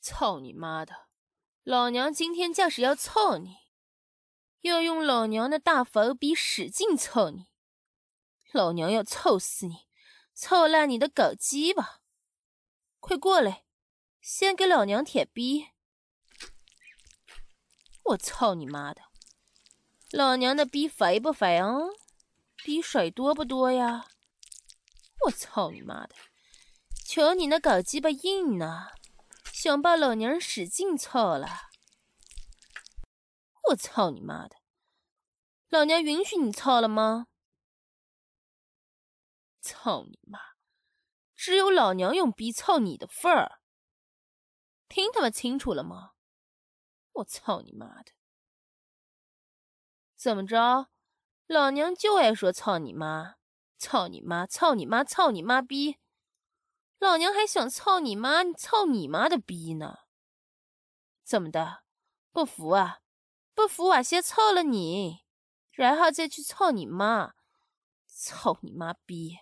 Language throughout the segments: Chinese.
操你妈的！老娘今天就是要操你，要用老娘的大佛逼使劲操你！老娘要操死你，操烂你的狗鸡巴！快过来，先给老娘舔逼！我操你妈的！老娘的逼肥不肥啊？逼水多不多呀？我操你妈的！瞧你那狗鸡巴硬呢，想把老娘使劲操了！我操你妈的！老娘允许你操了吗？操你妈！只有老娘用逼操你的份儿！听他妈清楚了吗？我操你妈的！怎么着？老娘就爱说操你妈，操你妈，操你妈，操你妈逼！老娘还想操你妈，操你妈的逼呢！怎么的？不服啊？不服我先操了你，然后再去操你妈，操你妈逼！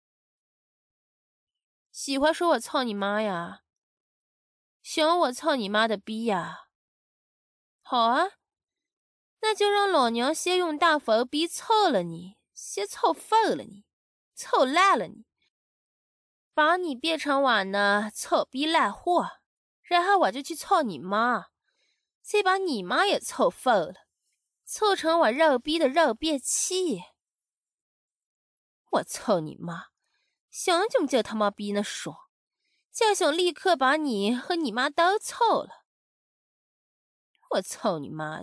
喜欢说我操你妈呀？想我操你妈的逼呀？好啊，那就让老娘先用大佛逼操了你，先操废了你，操烂了你，把你变成我呢操逼烂货，然后我就去操你妈，再把你妈也操废了，凑成我肉逼的肉便器。我操你妈！想就他妈逼那爽，就想立刻把你和你妈都操了。我操你妈的！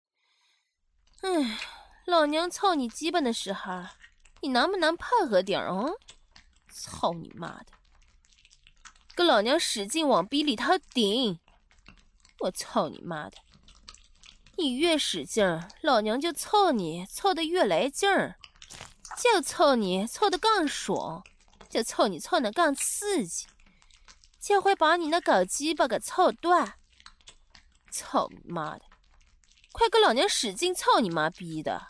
老娘操你鸡巴的时候，你能不能配合点啊？操你妈的！给老娘使劲往逼里头顶！我操你妈的！你越使劲儿，老娘就操你，操得越来劲儿，就操你，操得更爽，就操你，操得更刺激，就会把你那狗鸡巴给操断！操你妈的！快给老娘使劲操你妈逼的！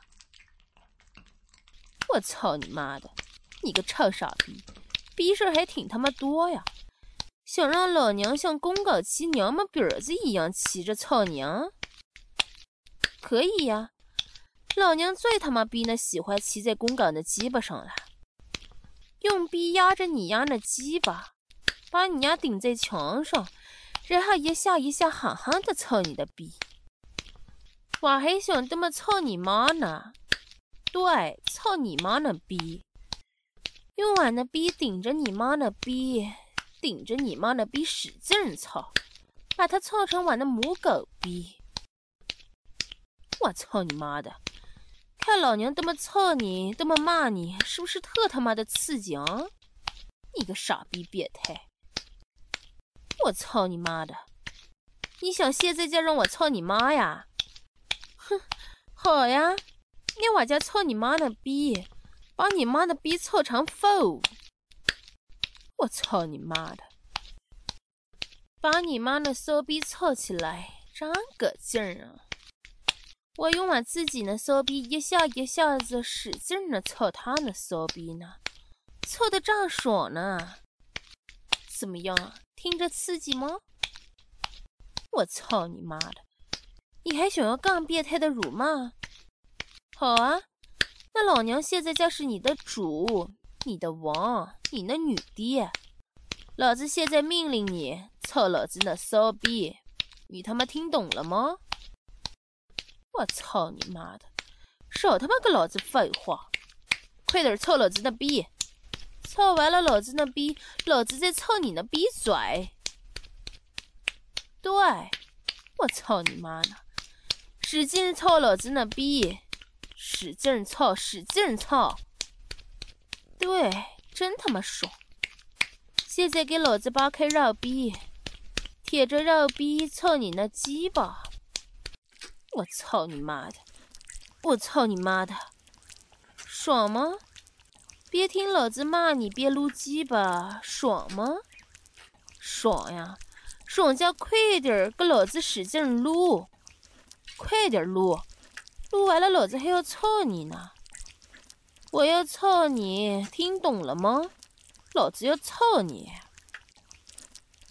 我操你妈的！你个臭傻逼，逼事还挺他妈多呀！想让老娘像公狗骑娘们鼻子一样骑着操你啊？可以呀，老娘最他妈逼那喜欢骑在公狗的鸡巴上了，用逼压着你丫那鸡巴，把你丫顶在墙上，然后一下一下狠狠的操你的逼。我还想这么操你妈呢，对，操你妈那逼，用我那逼顶着你妈那逼，顶着你妈那逼使劲操，把它操成我那母狗逼。我操你妈的！看老娘这么操你，这么骂你，是不是特他妈的刺激啊？你个傻逼变态！我操你妈的！你想现在就让我操你妈呀？哼，好呀，那我就操你妈的逼，把你妈的逼操成腐！我操你妈的！把你妈的骚逼操起来，真个劲儿啊！我用我自己的骚逼一下一下子使劲的操他那骚逼呢，操得正爽呢。怎么样，听着刺激吗？我操你妈的！你还想要更变态的辱骂？好啊，那老娘现在就是你的主，你的王，你的女帝。老子现在命令你操老子那骚逼，你他妈听懂了吗？我操你妈的！少他妈跟老子废话，快点操老子那逼！操完了老子那逼，老子再操你那逼嘴！对，我操你妈呢！使劲操老子那逼，使劲操，使劲操！对，真他妈爽！现在给老子扒开肉逼，贴着肉逼操你那鸡巴！我操你妈的！我操你妈的！爽吗？别听老子骂你，别撸鸡巴，爽吗？爽呀！爽就快点给老子使劲撸，快点撸，撸完了老子还要操你呢！我要操你，听懂了吗？老子要操你！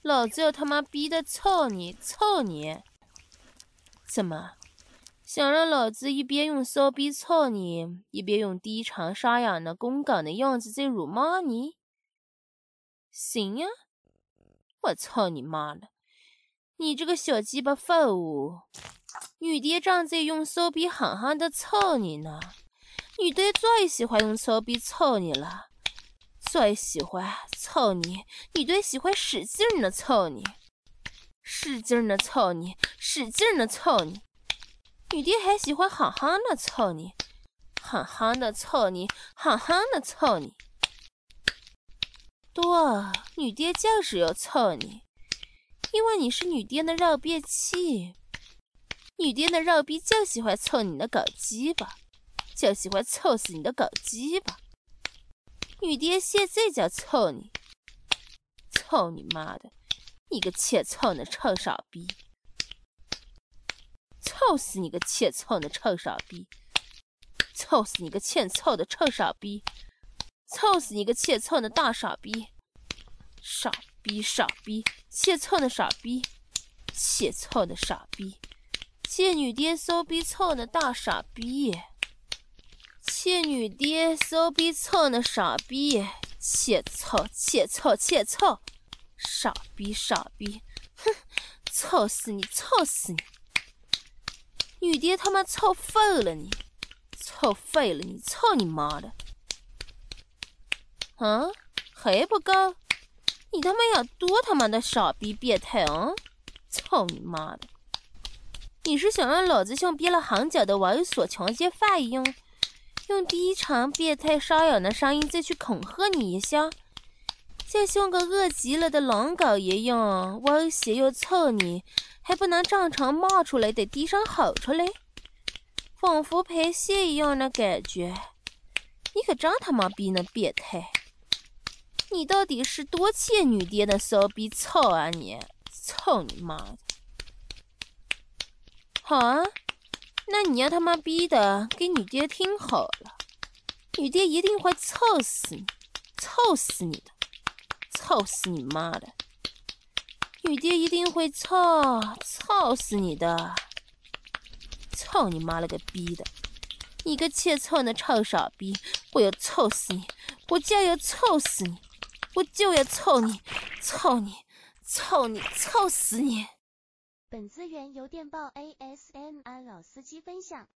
老子要他妈逼的操你！怎么，想让老子一边用骚逼操你，一边用低长沙哑的公港的样子在辱骂你？行呀，我操你妈了！你这个小鸡巴废物！女爹正在用骚逼狠狠的操你呢，女爹最喜欢用骚逼操你了，最喜欢操你，女爹喜欢使劲的操你，使劲的操你，使劲的操你，女爹还喜欢狠狠的操你，狠狠的操你，狠狠的操你。对，女爹就是要操你，因为你是女爹的肉便器。女爹的肉逼就喜欢操你的狗鸡巴，就喜欢操死你的狗鸡巴。女爹现在就操你，操你妈的，你个欠操的臭傻逼！操死你个欠操的臭傻逼！操死你个欠操的臭傻逼！操死你个欠操的大傻逼！傻逼，欠操的傻逼！欠操的傻逼！欠女爹骚逼操的大傻逼！欠女爹骚逼操的傻逼！欠操！傻逼！哼，操死你！女爹他妈操废了你！操你妈的！啊，还不够？你他妈要多他妈的傻逼变态啊！操你妈的！你是想让老子像憋了很久的猥琐强奸犯一样，用低沉变态沙哑的声音再去恐吓你一下，再像个饿极了的狼狗一样威胁要操你，还不能正常骂出来，得低声吼出来，仿佛排泄一样的感觉。你可真他妈逼那变态！你到底是多欠女爹的骚逼操啊你！操你妈的！好啊，那你要他妈逼的给女爹听好了，女爹一定会操死你，操死你的，操死你妈的！女爹一定会操死你的，操你妈了个逼的！你个欠操的臭傻逼！我要操死你！我就要操死你！我就要操你！操死你！ 本资源由电报 ASMR 老司机分享。